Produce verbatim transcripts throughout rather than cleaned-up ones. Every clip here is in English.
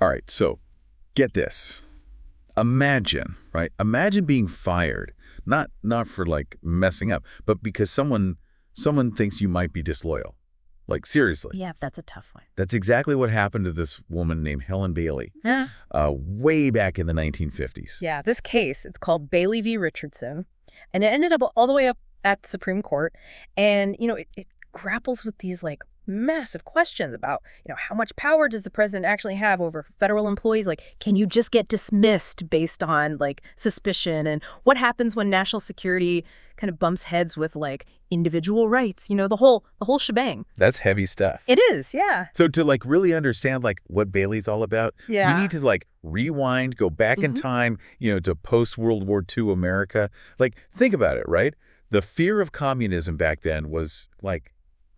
All right, so get this. Imagine, right? Imagine being fired, not not for like messing up, but because someone someone thinks you might be disloyal. Like seriously. Yeah, that's a tough one. That's exactly what happened to this woman named Helen Bailey, Yeah. uh, way back in the nineteen fifties. Yeah, this case, it's called Bailey v. Richardson, and it ended up all the way up at the Supreme Court. And, you know, it, it grapples with these, like, massive questions about, you know, how much power does the president actually have over federal employees? Like, can you just get dismissed based on, like, suspicion? And what happens when national security kind of bumps heads with, like, individual rights? You know, the whole the whole shebang. That's heavy stuff. It is, yeah. So to like really understand like what Bailey's all about, Yeah. you need to like rewind, go back in Mhm. time, you know, to post-World War Two America. Like, think about it, right? The fear of communism back then was like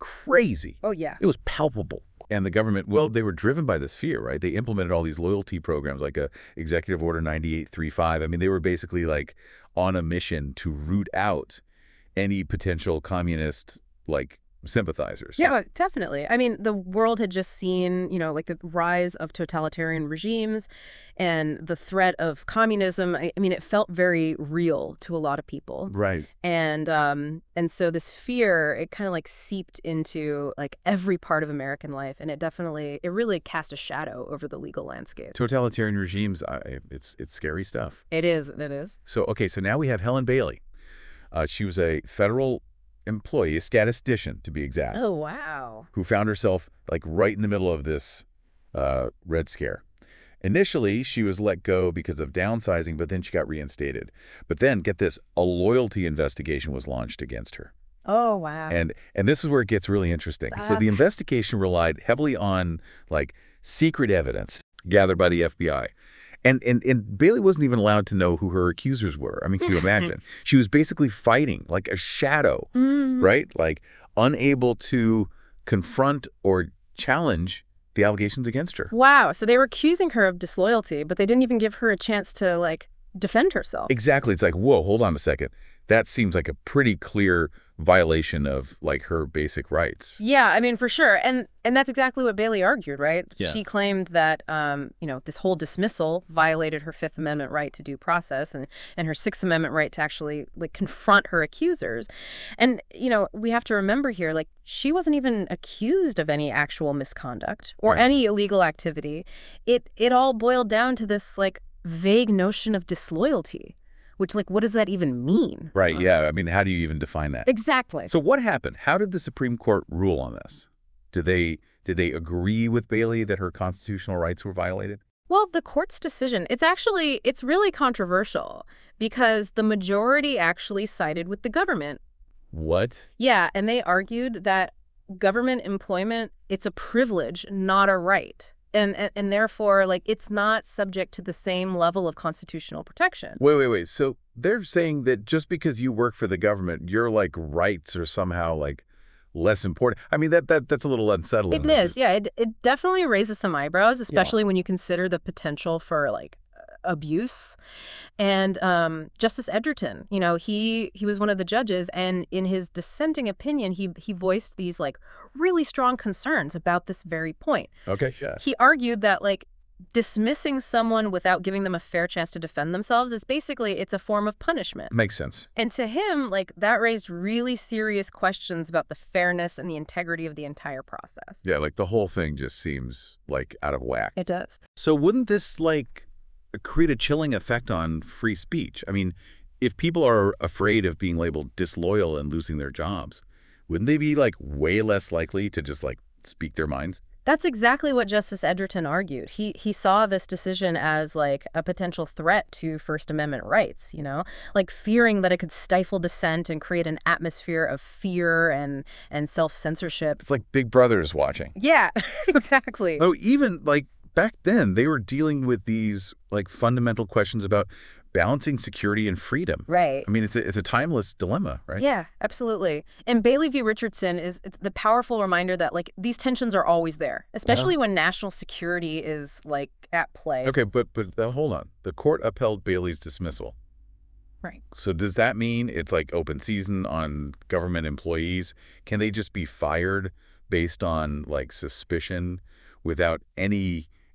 crazy. Oh, yeah. It was palpable. And the government, well, they were driven by this fear, right? They implemented all these loyalty programs like a Executive Order ninety-eight thirty-five. I mean, they were basically like on a mission to root out any potential communist like sympathizers. Yeah, definitely. I mean, the world had just seen, you know, like the rise of totalitarian regimes and the threat of communism. I, I mean, it felt very real to a lot of people. Right. And um, and so this fear, it kind of like seeped into like every part of American life. And it definitely, it really cast a shadow over the legal landscape. Totalitarian regimes, I, it's it's scary stuff. It is, it is. So, okay, so now we have Helen Bailey. Uh, she was a federal employee, a statistician to be exact, Oh, wow. who found herself like right in the middle of this uh, Red Scare. Initially, she was let go because of downsizing, but then she got reinstated. But then, get this, a loyalty investigation was launched against her. Oh, wow. And and this is where it gets really interesting. So Uh. the investigation relied heavily on like secret evidence gathered by the F B I. And, and and Bailey wasn't even allowed to know who her accusers were. I mean, can you imagine? She was basically fighting like a shadow, Mm. right? Like unable to confront or challenge the allegations against her. Wow. So they were accusing her of disloyalty, but they didn't even give her a chance to, like, defend herself. Exactly. It's like, whoa, hold on a second. That seems like a pretty clear violation of like her basic rights. Yeah, I mean, for sure. And and that's exactly what Bailey argued, right? Yeah. She claimed that, um, you know, this whole dismissal violated her Fifth Amendment right to due process and, and her Sixth Amendment right to actually, like, confront her accusers. And, you know, we have to remember here, like, she wasn't even accused of any actual misconduct or Right. any illegal activity. It It all boiled down to this, like, vague notion of disloyalty, which, like, what does that even mean? Right. Yeah. I mean, how do you even define that? Exactly. So what happened? How did the Supreme Court rule on this? Did they did they agree with Bailey that her constitutional rights were violated? Well, the court's decision, it's actually, it's really controversial because the majority actually sided with the government. What? Yeah, and they argued that government employment, it's a privilege, not a right. And, and, and therefore, like, it's not subject to the same level of constitutional protection. Wait, wait, wait. So they're saying that just because you work for the government, your like rights are somehow like less important. I mean, that that that's a little unsettling. It is, yeah. It, it definitely raises some eyebrows, especially when you consider the potential for, like, abuse. And um, Justice Edgerton, you know, he he was one of the judges, and in his dissenting opinion, he he voiced these, like, really strong concerns about this very point. Okay. Yeah. He argued that, like, dismissing someone without giving them a fair chance to defend themselves is basically, it's a form of punishment. Makes sense. And to him, like, that raised really serious questions about the fairness and the integrity of the entire process. Yeah. Like the whole thing just seems like out of whack. It does. So wouldn't this like create a chilling effect on free speech? I mean, if people are afraid of being labeled disloyal and losing their jobs, wouldn't they be like way less likely to just like speak their minds? That's exactly what Justice Edgerton argued. He he saw this decision as, like, a potential threat to First Amendment rights, you know, like fearing that it could stifle dissent and create an atmosphere of fear and and self-censorship. It's like Big Brother is watching. Yeah, exactly. Oh, even like back then, they were dealing with these like fundamental questions about balancing security and freedom. Right. I mean, it's a, it's a timeless dilemma, right? Yeah, absolutely. And Bailey v. Richardson is it's the powerful reminder that, like, these tensions are always there, especially when national security is, like, at play. Okay, but but uh, hold on. The court upheld Bailey's dismissal. Right. So does that mean it's like open season on government employees? Can they just be fired based on like suspicion without any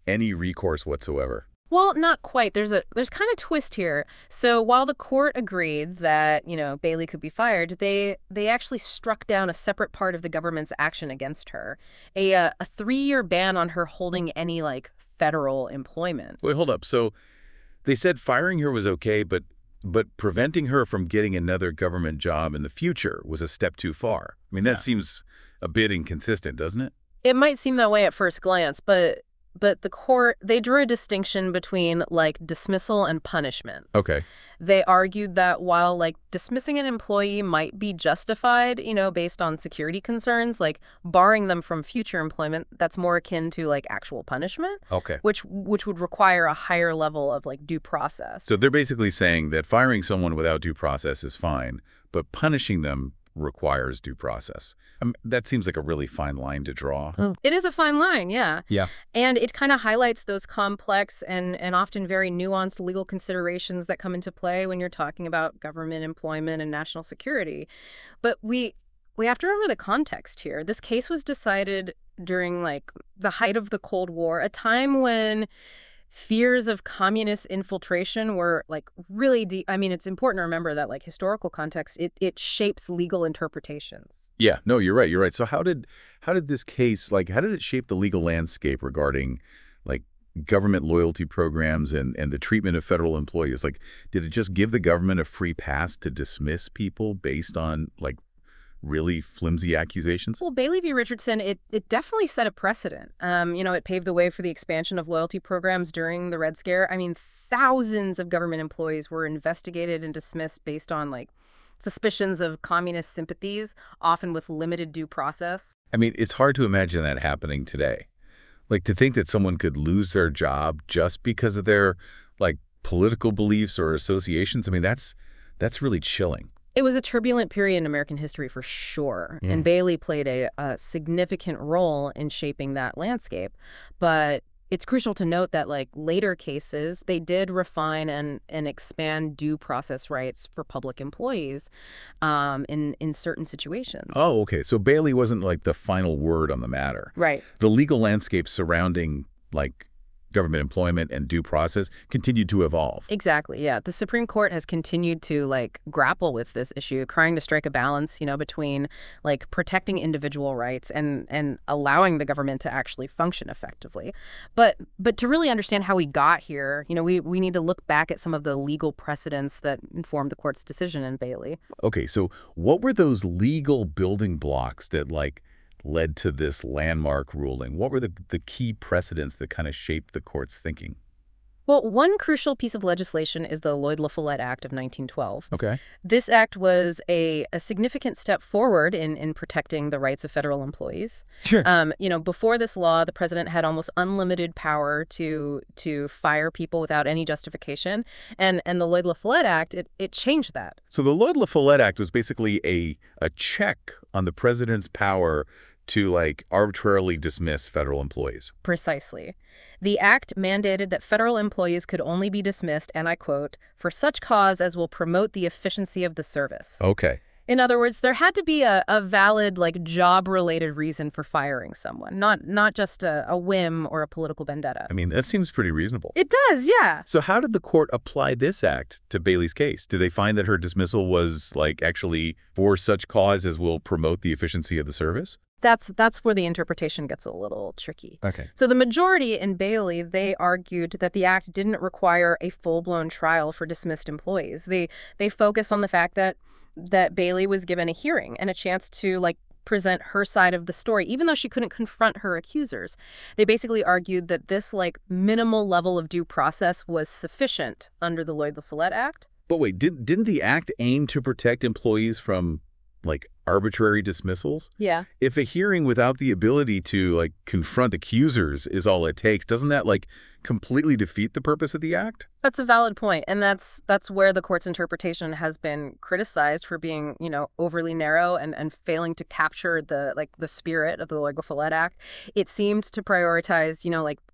any recourse whatsoever. Well, not quite. There's a there's kind of twist here. So while the court agreed that, you know, Bailey could be fired, they they actually struck down a separate part of the government's action against her, a uh, a three-year ban on her holding any like federal employment. Wait, hold up. So they said firing her was okay, but but preventing her from getting another government job in the future was a step too far. I mean, that Yeah. seems a bit inconsistent, doesn't it? It might seem that way at first glance, but but the court, they drew a distinction between like dismissal and punishment. Okay. They argued that while like dismissing an employee might be justified, you know, based on security concerns, like barring them from future employment, that's more akin to like actual punishment, Okay. which which would require a higher level of like due process. So they're basically saying that firing someone without due process is fine, but punishing them requires due process. I mean, that seems like a really fine line to draw. It is a fine line, yeah. Yeah. And it kind of highlights those complex and, and often very nuanced legal considerations that come into play when you're talking about government employment and national security. But we we have to remember the context here. This case was decided during like the height of the Cold War, a time when fears of communist infiltration were like really deep. I mean, it's important to remember that like historical context, it, it shapes legal interpretations. Yeah, no, you're right. You're right. So how did how did this case, like, how did it shape the legal landscape regarding like government loyalty programs and and the treatment of federal employees? Like, did it just give the government a free pass to dismiss people based on like really flimsy accusations? Well, Bailey v. Richardson, it, it definitely set a precedent. Um, you know, it paved the way for the expansion of loyalty programs during the Red Scare. I mean, thousands of government employees were investigated and dismissed based on, like, suspicions of communist sympathies, often with limited due process. I mean, it's hard to imagine that happening today. Like, to think that someone could lose their job just because of their, like, political beliefs or associations, I mean, that's that's really chilling. It was a turbulent period in American history for sure, Yeah. and Bailey played a, a significant role in shaping that landscape. But it's crucial to note that, like, later cases, they did refine and, and expand due process rights for public employees um, in, in certain situations. Oh, okay. So Bailey wasn't like the final word on the matter. Right. The legal landscape surrounding like government employment and due process continued to evolve. Exactly, yeah. The Supreme Court has continued to, like, grapple with this issue, trying to strike a balance, you know, between, like, protecting individual rights and and allowing the government to actually function effectively. But but to really understand how we got here, you know, we, we need to look back at some of the legal precedents that informed the court's decision in Bailey. Okay, so what were those legal building blocks that like led to this landmark ruling? What were the, the key precedents that kind of shaped the court's thinking? Well, one crucial piece of legislation is the Lloyd-La Follette Act of nineteen twelve. Okay. This act was a, a significant step forward in, in protecting the rights of federal employees. Sure. Um, you know, before this law, the president had almost unlimited power to to fire people without any justification. And and the Lloyd-La Follette Act, it, it changed that. So the Lloyd-La Follette Act was basically a, a check on the president's power to like arbitrarily dismiss federal employees. Precisely. The act mandated that federal employees could only be dismissed, and I quote, for such cause as will promote the efficiency of the service. Okay. In other words, there had to be a, a valid, like, job-related reason for firing someone, not not just a, a whim or a political vendetta. I mean, that seems pretty reasonable. It does, yeah. So how did the court apply this act to Bailey's case? Did they find that her dismissal was like actually for such cause as will promote the efficiency of the service? That's that's where the interpretation gets a little tricky. Okay. So the majority in Bailey, they argued that the act didn't require a full-blown trial for dismissed employees. They they focused on the fact that that Bailey was given a hearing and a chance to, like, present her side of the story, even though she couldn't confront her accusers. They basically argued that this, like, minimal level of due process was sufficient under the Lloyd-La Follette Act. But wait, didn't didn't the act aim to protect employees from like arbitrary dismissals? Yeah. If a hearing without the ability to like confront accusers is all it takes, doesn't that like completely defeat the purpose of the act? That's a valid point, and that's that's where the court's interpretation has been criticized for being, you know, overly narrow and, and failing to capture the like the spirit of the Lloyd-La Follette Act. It seemed to prioritize, you know, like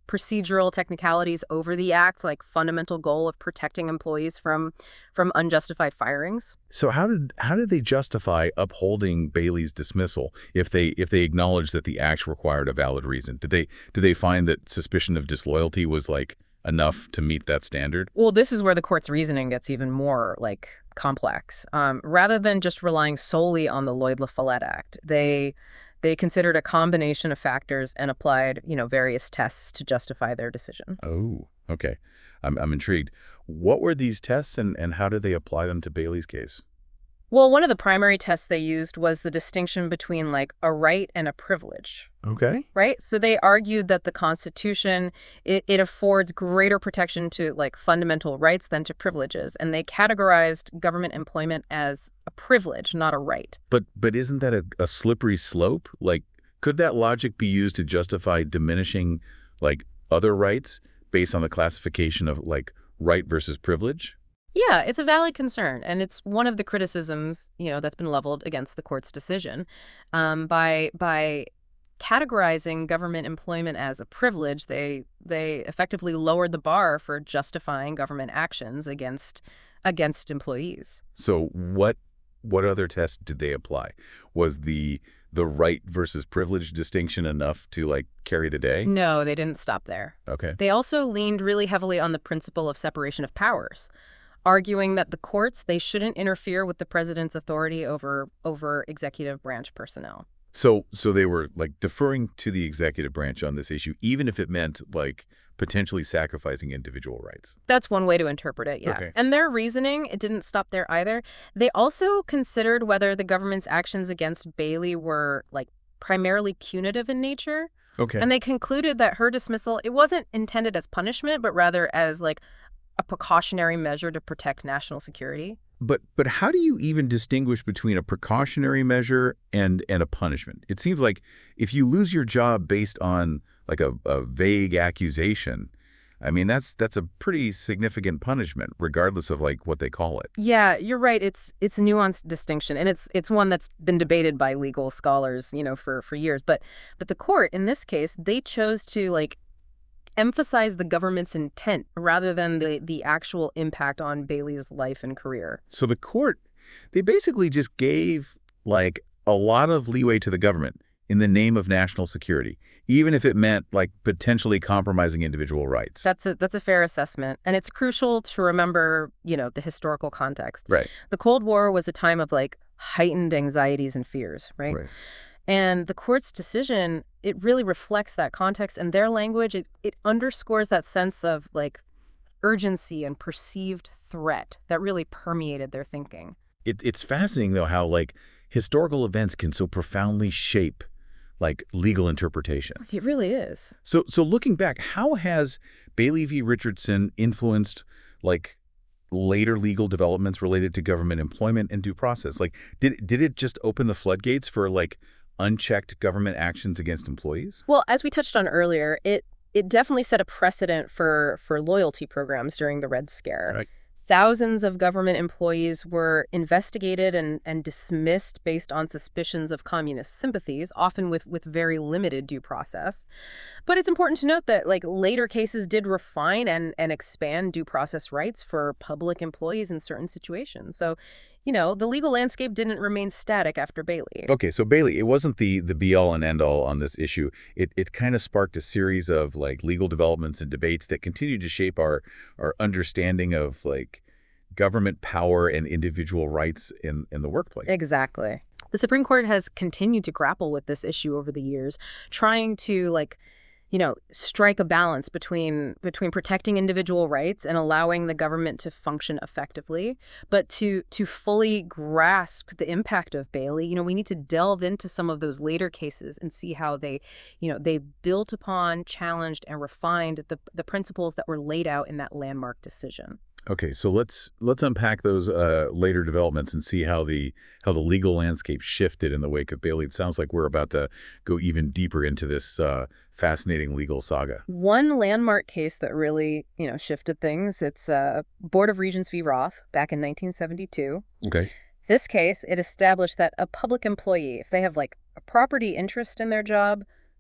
procedural technicalities over the act's like fundamental goal of protecting employees from from unjustified firings. So how did how did they justify upholding Bailey's dismissal if they if they acknowledged that the act required a valid reason? Did they did they find that suspicion of disloyalty was like enough to meet that standard? Well, this is where the court's reasoning gets even more like complex. Um, rather than just relying solely on the Lloyd-La Follette Act, they They considered a combination of factors and applied, you know, various tests to justify their decision. Oh, okay. I'm I'm intrigued. What were these tests and, and how did they apply them to Bailey's case? Well, one of the primary tests they used was the distinction between like a right and a privilege, Okay. right? So they argued that the Constitution, it, it affords greater protection to like fundamental rights than to privileges. And they categorized government employment as a privilege, not a right. But but isn't that a, a slippery slope? Like, could that logic be used to justify diminishing like other rights based on the classification of like right versus privilege? Yeah, it's a valid concern, and it's one of the criticisms, you know, that's been leveled against the court's decision. Um, by by categorizing government employment as a privilege, they they effectively lowered the bar for justifying government actions against against employees. So what what other test did they apply? Was the the right versus privilege distinction enough to like carry the day? No, they didn't stop there. Okay. They also leaned really heavily on the principle of separation of powers, arguing that the courts, they shouldn't interfere with the president's authority over over executive branch personnel. So so they were like deferring to the executive branch on this issue, even if it meant like potentially sacrificing individual rights. That's one way to interpret it, yeah. Okay. And their reasoning, it didn't stop there either. They also considered whether the government's actions against Bailey were like primarily punitive in nature. Okay. And they concluded that her dismissal, it wasn't intended as punishment, but rather as like a precautionary measure to protect national security. But but how do you even distinguish between a precautionary measure and and a punishment? It seems like if you lose your job based on like a, a vague accusation, I mean that's that's a pretty significant punishment, regardless of like what they call it. Yeah, you're right. It's it's a nuanced distinction, and it's it's one that's been debated by legal scholars, you know, for for years. But but the court in this case, they chose to like emphasize the government's intent rather than the the actual impact on Bailey's life and career. So the court, they basically just gave like a lot of leeway to the government in the name of national security, even if it meant like potentially compromising individual rights. That's a that's a fair assessment, and it's crucial to remember, you know, the historical context. Right. The Cold War was a time of like heightened anxieties and fears, right? Right. And the court's decision, it really reflects that context, and their language, it, it underscores that sense of like urgency and perceived threat that really permeated their thinking. It, it's fascinating, though, how like historical events can so profoundly shape like legal interpretations. It really is. So so looking back, how has Bailey v. Richardson influenced like later legal developments related to government employment and due process? Like did did it just open the floodgates for like unchecked government actions against employees? Well, as we touched on earlier, it it definitely set a precedent for for loyalty programs during the Red Scare. Right. Thousands of government employees were investigated and, and dismissed based on suspicions of communist sympathies, often with, with very limited due process. But it's important to note that like later cases did refine and, and expand due process rights for public employees in certain situations. So, you know, the legal landscape didn't remain static after Bailey. Okay, so Bailey, it wasn't the the be-all and end-all on this issue. It it kind of sparked a series of like legal developments and debates that continue to shape our our understanding of like government power and individual rights in in the workplace. Exactly. The Supreme Court has continued to grapple with this issue over the years, trying to like, you know, strike a balance between between protecting individual rights and allowing the government to function effectively. But to to fully grasp the impact of Bailey, you know, we need to delve into some of those later cases and see how they, you know, they built upon, challenged, and refined the the principles that were laid out in that landmark decision. Okay, so let's let's unpack those uh, later developments and see how the how the legal landscape shifted in the wake of Bailey. It sounds like we're about to go even deeper into this uh, fascinating legal saga. One landmark case that really, you know, shifted things, it's uh, Board of Regents v. Roth back in nineteen seventy-two. Okay. This case, it established that a public employee, if they have like a property interest in their job,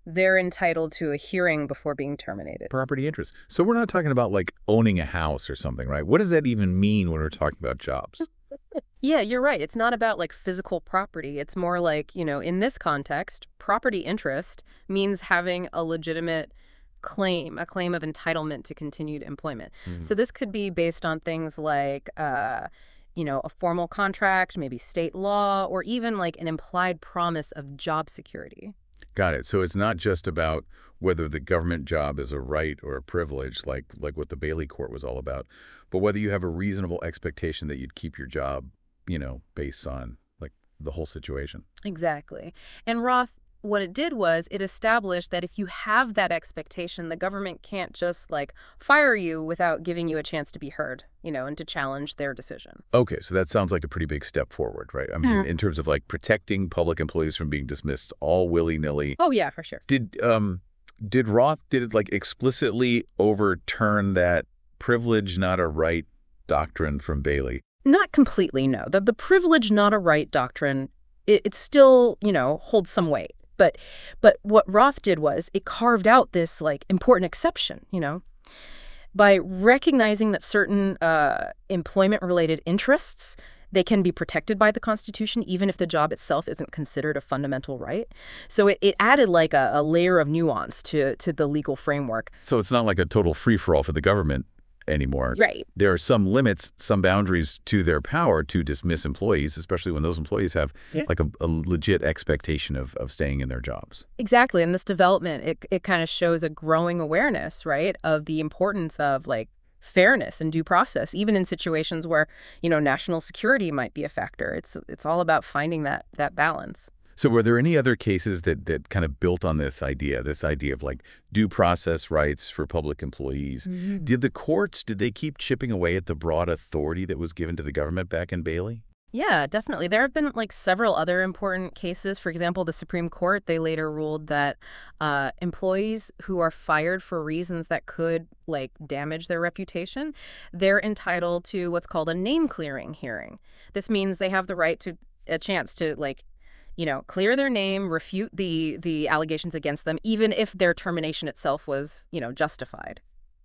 they're entitled to a hearing before being terminated. Property interest. So we're not talking about like owning a house or something, right? What does that even mean when we're talking about jobs? Yeah, you're right. It's not about like physical property. It's more like, you know, in this context, property interest means having a legitimate claim, a claim of entitlement to continued employment. Mhm. So this could be based on things like, uh, you know, a formal contract, maybe state law, or even like an implied promise of job security. Got it. So it's not just about whether the government job is a right or a privilege, like like what the Bailey Court was all about, but whether you have a reasonable expectation that you'd keep your job, you know, based on like the whole situation. Exactly. And Roth, what it did was it established that if you have that expectation, the government can't just like fire you without giving you a chance to be heard, you know, and to challenge their decision. Okay, so that sounds like a pretty big step forward, right? I mean, Mhm. in terms of like protecting public employees from being dismissed all willy-nilly. Oh, yeah, for sure. Did um did Roth did it like explicitly overturn that privilege not a right doctrine from Bailey? Not completely, no. The, the privilege, not a right doctrine, it, it still, you know, holds some weight. But but what Roth did was it carved out this like important exception, you know, by recognizing that certain uh, employment-related interests, they can be protected by the Constitution, even if the job itself isn't considered a fundamental right. So it, it added like a, a layer of nuance to, to the legal framework. So it's not like a total free-for-all for the government anymore. Right. There are some limits, some boundaries to their power to dismiss employees, especially when those employees have Yeah. like a, a legit expectation of, of staying in their jobs. Exactly. And this development, it, it kind of shows a growing awareness, right, of the importance of like fairness and due process, even in situations where, you know, national security might be a factor. It's it's all about finding that that balance. So were there any other cases that, that kind of built on this idea, this idea of like due process rights for public employees? Mm-hmm. Did the courts, did they keep chipping away at the broad authority that was given to the government back in Bailey? Yeah, definitely. There have been like several other important cases. For example, the Supreme Court, they later ruled that uh, employees who are fired for reasons that could like damage their reputation, they're entitled to what's called a name clearing hearing. This means they have the right to a chance to like, you know, clear their name, refute the the allegations against them, even if their termination itself was, you know, justified.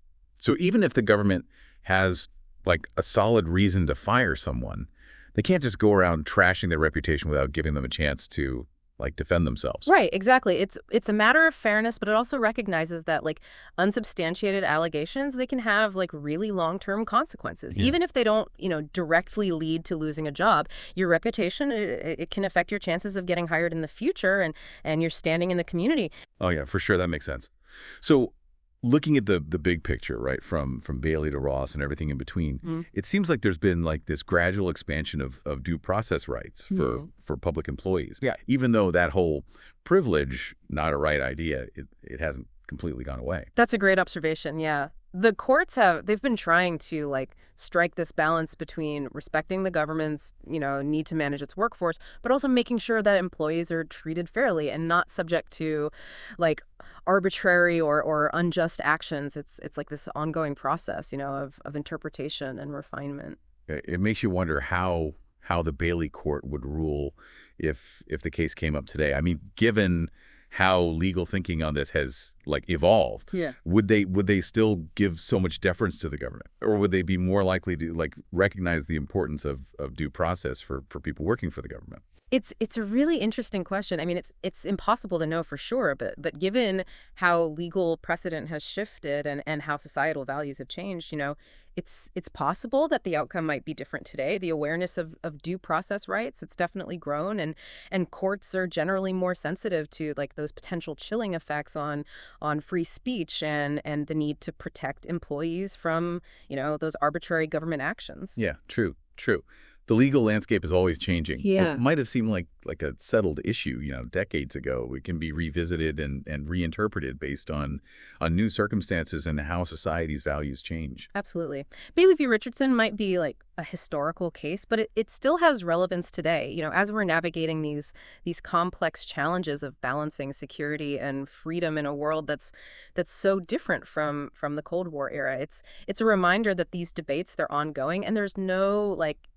So even if the government has like a solid reason to fire someone, they can't just go around trashing their reputation without giving them a chance to like defend themselves. Right, exactly. It's it's a matter of fairness, but it also recognizes that like unsubstantiated allegations, they can have like really long-term consequences. Yeah. Even if they don't, you know, directly lead to losing a job, your reputation, it, it can affect your chances of getting hired in the future and and your standing in the community. Oh yeah, for sure. That makes sense. So looking at the the big picture, right, from from Bailey to Ross and everything in between, Mm. it seems like there's been like this gradual expansion of, of due process rights for, Mhm. for public employees. Yeah. Even though that whole privilege, not a right idea, it, it hasn't completely gone away. That's a great observation, yeah. The courts have, they've been trying to like strike this balance between respecting the government's, you know, need to manage its workforce, but also making sure that employees are treated fairly and not subject to like arbitrary or, or unjust actions. It's it's like this ongoing process, you know, of, of interpretation and refinement. It it makes you wonder how how the Bailey court would rule if if the case came up today. I mean, given how legal thinking on this has like evolved, Yeah. would they would they still give so much deference to the government, or would they be more likely to like recognize the importance of of due process for for people working for the government? It's it's a really interesting question. I mean, it's it's impossible to know for sure, but but given how legal precedent has shifted and and how societal values have changed, you know, it's it's possible that the outcome might be different today. The awareness of of due process rights, it's definitely grown, and and courts are generally more sensitive to like those potential chilling effects on on free speech and and the need to protect employees from, you know, those arbitrary government actions. Yeah, true, true. The legal landscape is always changing. Yeah. What might have seemed like like a settled issue, you know, decades ago, it can be revisited and, and reinterpreted based on on new circumstances and how society's values change. Absolutely. Bailey v. Richardson might be like a historical case, but it, it still has relevance today. You know, as we're navigating these these complex challenges of balancing security and freedom in a world that's that's so different from from the Cold War era. It's it's a reminder that these debates, they're ongoing, and there's no like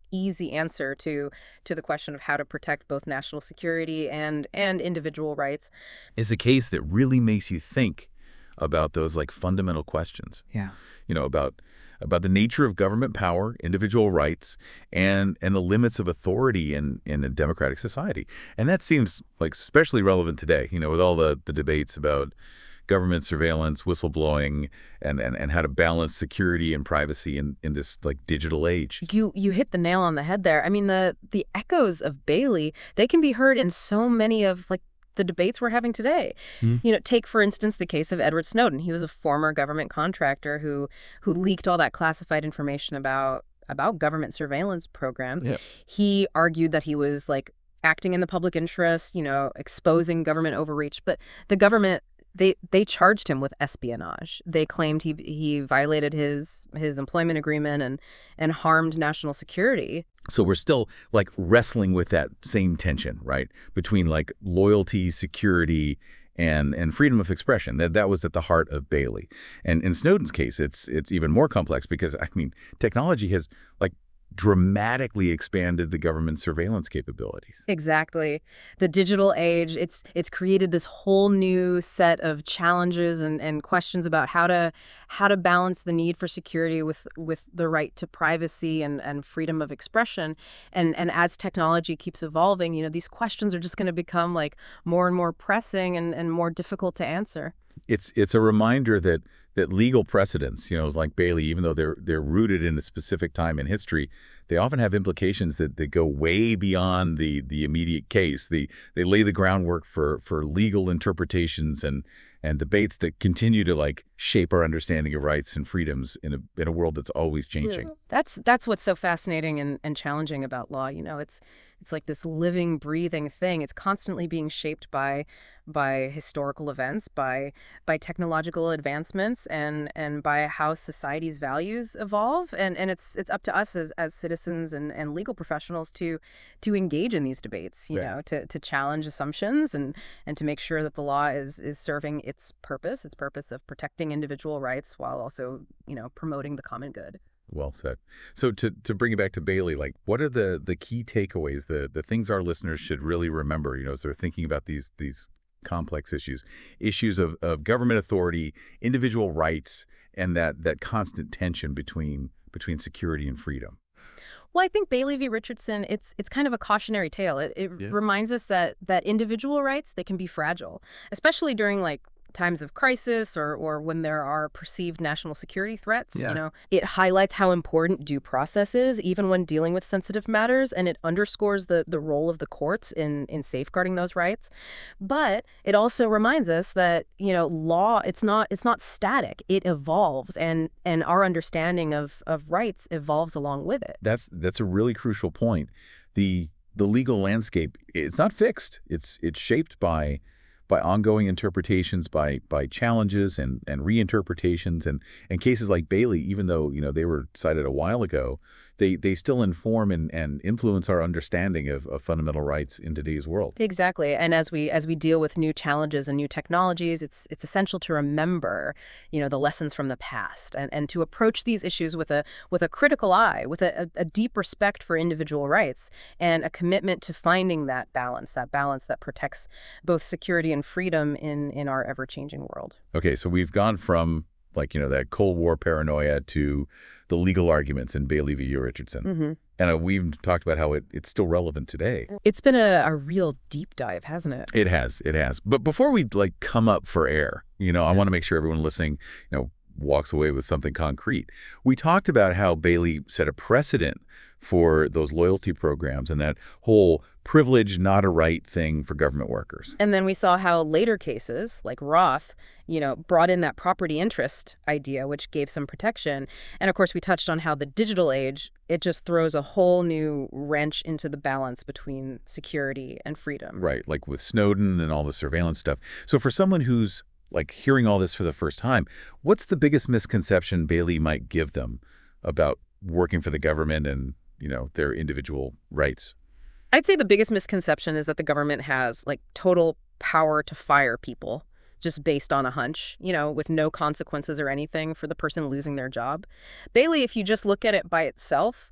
easy answer to to the question of how to protect both national security and and individual rights. It's a case that really makes you think about those like fundamental questions. Yeah. You know, about about the nature of government power, individual rights, and and the limits of authority in in a democratic society. And that seems like especially relevant today, you know, with all the the debates about government surveillance, whistleblowing, and, and, and how to balance security and privacy in, in this like digital age. You you hit the nail on the head there. I mean, the the echoes of Bailey, they can be heard in so many of like the debates we're having today. Mm. You know, take for instance the case of Edward Snowden. He was a former government contractor who who leaked all that classified information about about government surveillance programs. Yeah. He argued that he was like acting in the public interest, you know, exposing government overreach, but the government They they charged him with espionage. They claimed he he violated his his employment agreement and and harmed national security. So we're still like wrestling with that same tension, right? Between like loyalty, security, and and freedom of expression. That that was at the heart of Bailey. And in Snowden's case, it's it's even more complex because I mean, technology has like dramatically expanded the government's surveillance capabilities. Exactly. The digital age, it's it's created this whole new set of challenges and, and questions about how to how to balance the need for security with with the right to privacy and, and freedom of expression. And and as technology keeps evolving, you know, these questions are just going to become like more and more pressing and, and more difficult to answer. It's it's a reminder that that legal precedents, you know, like Bailey, even though they're they're rooted in a specific time in history, they often have implications that, that go way beyond the the immediate case. The they lay the groundwork for for legal interpretations and and debates that continue to like shape our understanding of rights and freedoms in a in a world that's always changing. That's that's what's so fascinating and, and challenging about law. You know, it's it's like this living, breathing thing. It's constantly being shaped by by historical events, by by technological advancements, and and by how society's values evolve. And and it's it's up to us as as citizens and, and legal professionals to to engage in these debates. You Right. know, to to challenge assumptions and and to make sure that the law is is serving its purpose, its purpose of protecting individual rights while also, you know, promoting the common good. Well said. So to to bring it back to Bailey, like what are the the key takeaways, the the things our listeners should really remember, you know, as they're thinking about these these complex issues, issues of, of government authority, individual rights, and that that constant tension between between security and freedom? Well, I think Bailey v. Richardson, it's it's kind of a cautionary tale. It, it Yeah. reminds us that that individual rights, they can be fragile, especially during like times of crisis or or when there are perceived national security threats. Yeah. You know, it highlights how important due process is, even when dealing with sensitive matters, and it underscores the the role of the courts in in safeguarding those rights. But it also reminds us that, you know, law, it's not it's not static. It evolves, and and our understanding of of rights evolves along with it. That's that's a really crucial point. The the legal landscape, it's not fixed. It's it's shaped by by ongoing interpretations, by by challenges and and reinterpretations, and and cases like Bailey, even though you know they were cited a while ago, they they still inform and, and influence our understanding of, of fundamental rights in today's world. Exactly. And as we as we deal with new challenges and new technologies, it's it's essential to remember, you know, the lessons from the past and, and to approach these issues with a with a critical eye, with a, a, a deep respect for individual rights and a commitment to finding that balance, that balance that protects both security and freedom in, in our ever-changing world. Okay, so we've gone from like you know that Cold War paranoia to the legal arguments in Bailey v. Richardson. Mm-hmm. And uh, we've talked about how it, it's still relevant today. It's been a, a real deep dive, hasn't it? It has, it has. But before we like come up for air, you know, I want to make sure everyone listening, you know, walks away with something concrete. We talked about how Bailey set a precedent for those loyalty programs and that whole privilege, not a right thing for government workers. And then we saw how later cases, like Roth, you know, brought in that property interest idea, which gave some protection. And of course, we touched on how the digital age, it just throws a whole new wrench into the balance between security and freedom. Right, like with Snowden and all the surveillance stuff. So for someone who's like hearing all this for the first time, what's the biggest misconception Bailey might give them about working for the government and, you know, their individual rights? I'd say the biggest misconception is that the government has like total power to fire people just based on a hunch, you know, with no consequences or anything for the person losing their job. Bailey, if you just look at it by itself,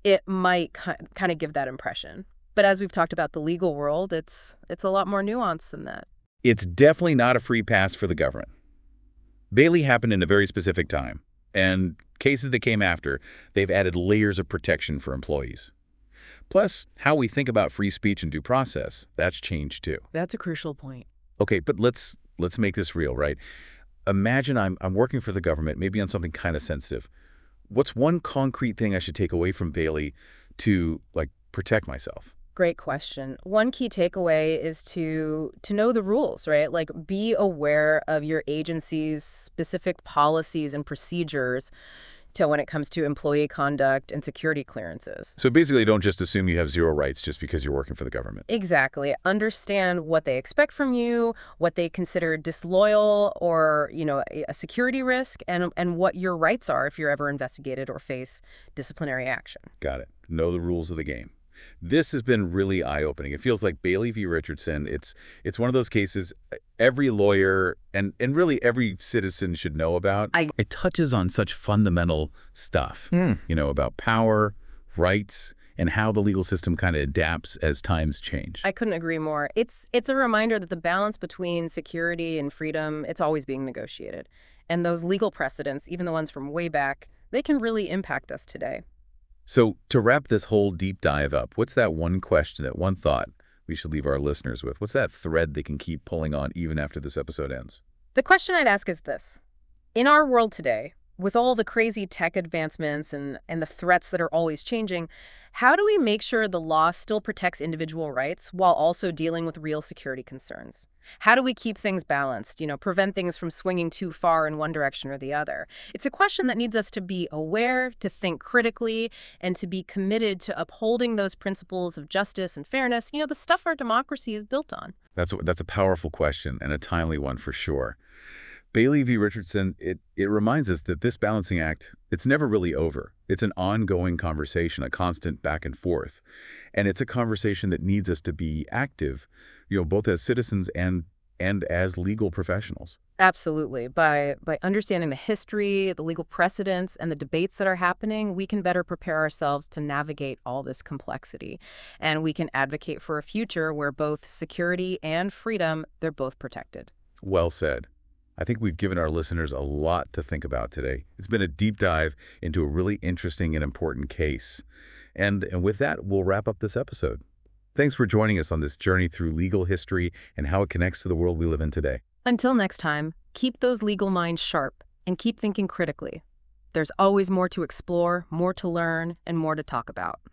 it might kind of give that impression. But as we've talked about the legal world, it's it's a lot more nuanced than that. It's definitely not a free pass for the government. Bailey happened in a very specific time, and cases that came after, they've added layers of protection for employees. Plus, how we think about free speech and due process, that's changed too. That's a crucial point. Okay, but let's let's make this real, right? Imagine I'm I'm working for the government, maybe on something kind of sensitive. What's one concrete thing I should take away from Bailey to, like, protect myself? Great question. One key takeaway is to to know the rules, right? Like, be aware of your agency's specific policies and procedures to when it comes to employee conduct and security clearances. So basically, don't just assume you have zero rights just because you're working for the government. Exactly. Understand what they expect from you, what they consider disloyal or, you know, a a security risk, and and what your rights are if you're ever investigated or face disciplinary action. Got it. Know the rules of the game. This has been really eye-opening. It feels like Bailey v. Richardson. It's it's one of those cases every lawyer and, and really every citizen should know about. I It touches on such fundamental stuff, Hmm. you know, about power, rights, and how the legal system kind of adapts as times change. I couldn't agree more. It's it's a reminder that the balance between security and freedom, it's always being negotiated. And those legal precedents, even the ones from way back, they can really impact us today. So to wrap this whole deep dive up, what's that one question, that one thought we should leave our listeners with? What's that thread they can keep pulling on even after this episode ends? The question I'd ask is this. In our world today, with all the crazy tech advancements and, and the threats that are always changing, how do we make sure the law still protects individual rights while also dealing with real security concerns? How do we keep things balanced, you know, prevent things from swinging too far in one direction or the other? It's a question that needs us to be aware, to think critically, and to be committed to upholding those principles of justice and fairness, you know, the stuff our democracy is built on. That's a, that's a powerful question and a timely one for sure. Bailey v. Richardson, it, it reminds us that this balancing act, it's never really over. It's an ongoing conversation, a constant back and forth. And it's a conversation that needs us to be active, you know, both as citizens and and as legal professionals. Absolutely. By by understanding the history, the legal precedents, and the debates that are happening, we can better prepare ourselves to navigate all this complexity. And we can advocate for a future where both security and freedom, they're both protected. Well said. I think we've given our listeners a lot to think about today. It's been a deep dive into a really interesting and important case. And, and with that, we'll wrap up this episode. Thanks for joining us on this journey through legal history and how it connects to the world we live in today. Until next time, keep those legal minds sharp and keep thinking critically. There's always more to explore, more to learn, and more to talk about.